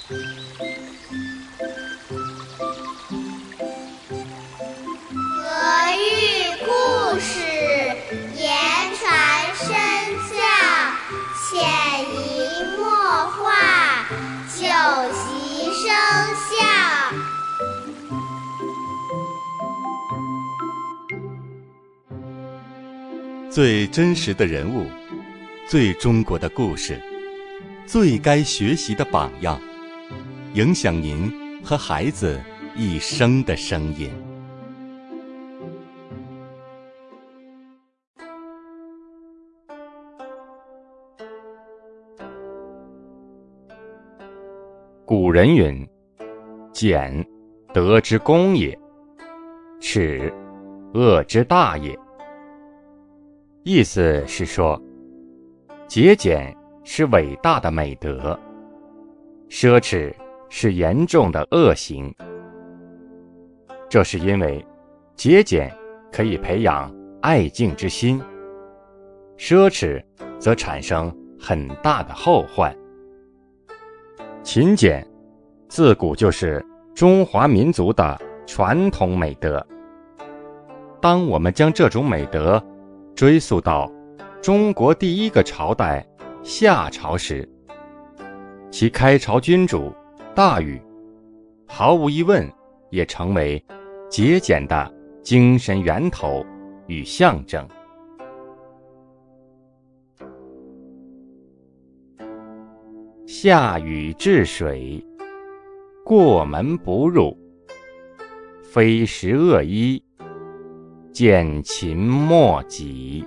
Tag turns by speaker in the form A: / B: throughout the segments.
A: 俄语故事言传身教，潜移默化，久习生效。
B: 最真实的人物，最中国的故事，最该学习的榜样，影响您和孩子一生的声音。
C: 古人云：俭，德之功也；耻，恶之大也。意思是说，节俭是伟大的美德，奢侈是严重的恶行。这是因为节俭可以培养爱敬之心，奢侈则产生很大的后患。勤俭自古就是中华民族的传统美德。当我们将这种美德追溯到中国第一个朝代夏朝时，其开朝君主大禹毫无疑问也成为节俭的精神源头与象征。夏禹治水，过门不入，非食恶衣，见秦莫己。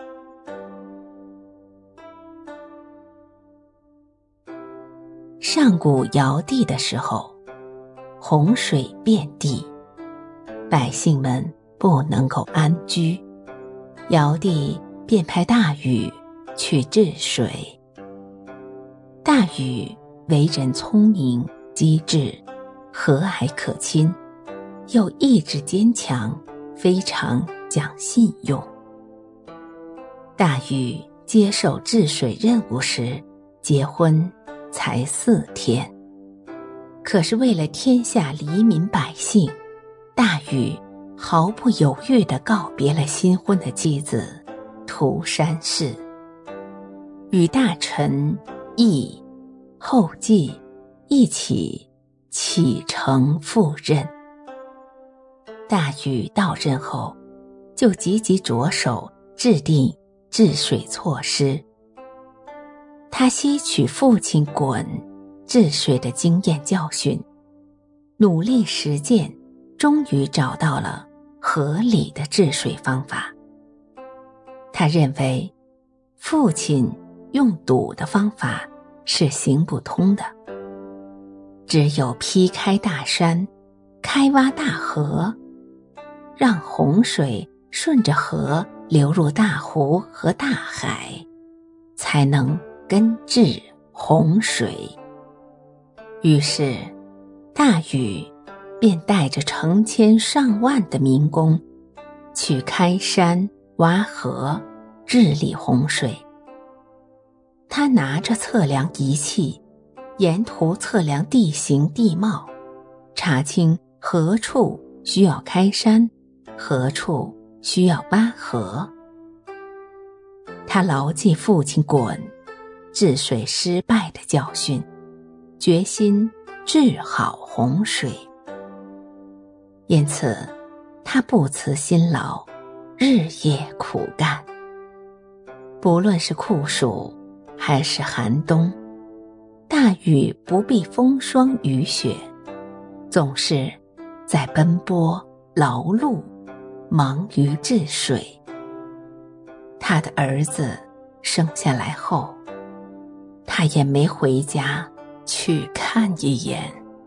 D: 上古尧帝的时候，洪水遍地，百姓们不能够安居，尧帝便派大禹去治水。大禹为人聪明机智，和蔼可亲，又意志坚强，非常讲信用。大禹接受治水任务时，结婚才4天，可是为了天下黎民百姓，大禹毫不犹豫地告别了新婚的妻子涂山氏，与大臣羿、后稷一起启程赴任。大禹到任后，就积极着手制定治水措施。他吸取父亲鲧治水的经验教训，努力实践，终于找到了合理的治水方法。他认为父亲用堵的方法是行不通的，只有劈开大山，开挖大河，让洪水顺着河流入大湖和大海，才能根治洪水。于是大禹便带着成千上万的民工去开山挖河，治理洪水。他拿着测量仪器，沿途测量地形地貌，查清何处需要开山，何处需要挖河。他牢记父亲鲧治水失败的教训，决心治好洪水。因此他不辞辛劳，日夜苦干。不论是酷暑还是寒冬，大禹不避风霜雨雪，总是在奔波劳碌，忙于治水。他的儿子生下来后，他也没回家去看一眼。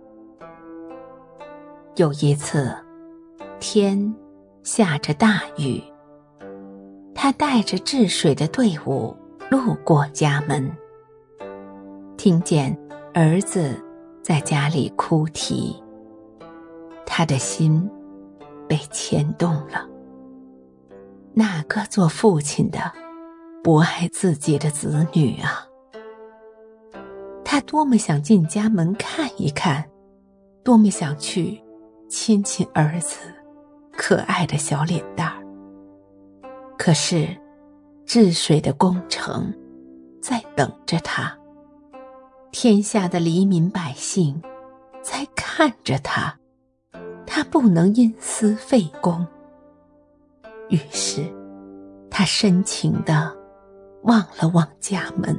D: 有一次，天下着大雨，他带着治水的队伍路过家门，听见儿子在家里哭啼，他的心被牵动了。哪个做父亲的不爱自己的子女啊？ 他多么想进家门看一看，多么想去亲亲儿子可爱的小脸蛋儿。可是治水的工程在等着他，天下的黎民百姓在看着他，他不能因私废公。于是他深情地望了望家门，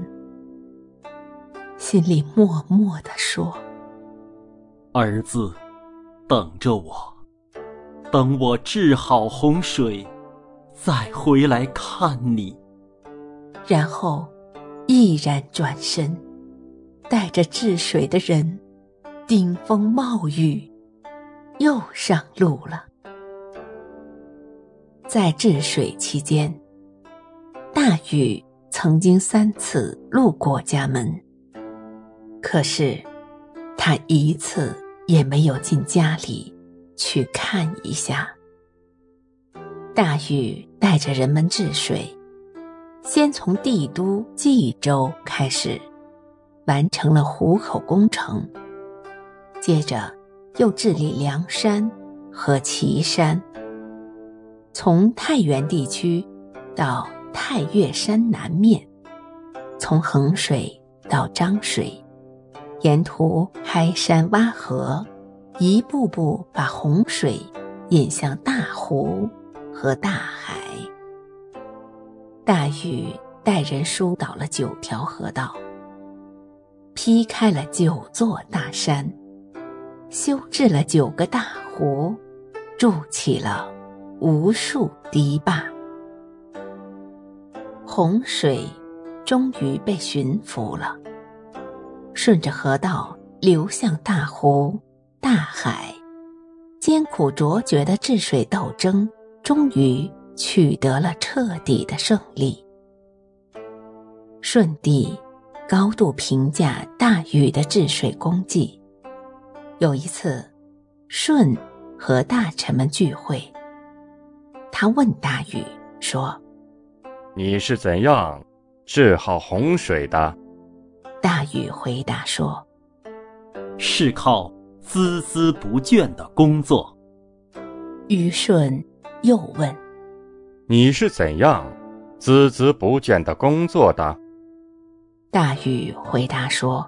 D: 心里默默地说：
E: 儿子，等着我，等我治好洪水，再回来看你。
D: 然后毅然转身，带着治水的人顶风冒雨，又上路了。在治水期间，大禹曾经3次路过家门，可是他一次也没有进家里去看一下。大禹带着人们治水，先从帝都冀州开始，完成了湖口工程，接着又治理梁山和岐山，从太原地区到太岳山南面，从衡水到漳水，沿途开山挖河，一步步把洪水引向大湖和大海。大禹带人疏导了9条河道，劈开了9座大山，修治了9个大湖，筑起了无数堤坝。洪水终于被驯服了，顺着河道流向大湖、大海，艰苦卓绝的治水斗争终于取得了彻底的胜利。舜帝高度评价大禹的治水功绩。有一次，舜和大臣们聚会，他问大禹说：
C: 你是怎样治好洪水的？
D: 大禹回答说：
E: 是靠孜孜不倦的工作。
D: 虞舜又问：
C: 你是怎样孜孜不倦的工作的？
D: 大禹回答说：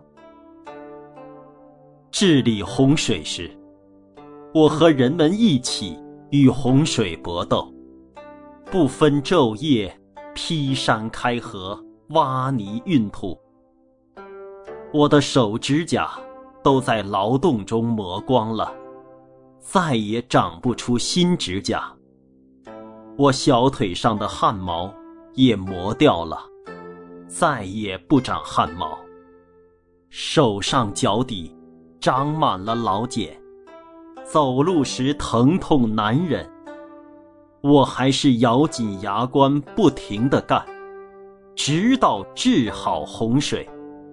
E: 治理洪水时，我和人们一起与洪水搏斗，不分昼夜，劈山开河，挖泥运土。我的手指甲都在劳动中磨光了，再也长不出新指甲。我小腿上的汗毛也磨掉了，再也不长汗毛。手上脚底长满了老茧，走路时疼痛难忍。我还是咬紧牙关不停地干，直到治好洪水。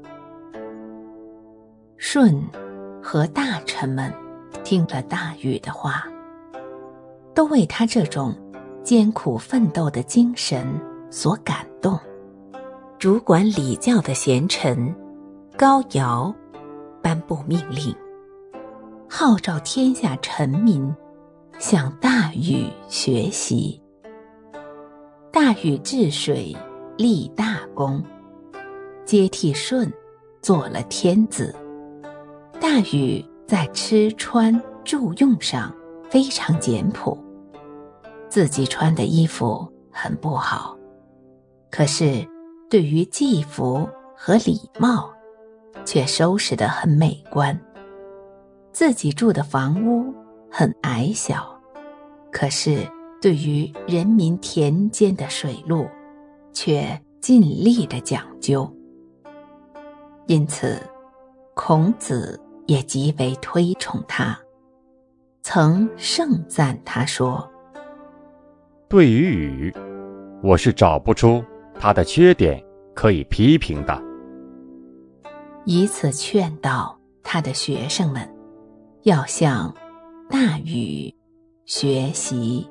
D: 舜和大臣们听了大禹的话，都为他这种艰苦奋斗的精神所感动。主管礼教的贤臣高尧颁布命令，号召天下臣民向大禹学习。大禹治水立大功，接替舜做了天子。大禹在吃穿住用上非常简朴，自己穿的衣服很不好，可是对于祭服和礼帽却收拾得很美观。自己住的房屋很矮小，可是对于人民田间的水路却尽力地讲究。因此孔子也极为推崇他，曾盛赞他说：
C: 对于禹，我是找不出他的缺点可以批评的。
D: 以此劝导他的学生们要向大禹学习。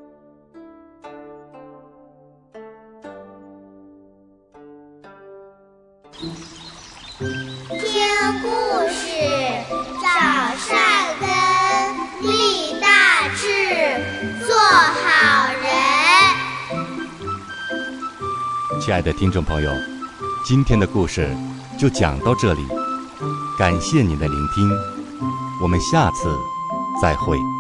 A: 听
B: 亲爱的听众朋友，今天的故事就讲到这里，感谢您的聆听，我们下次再会。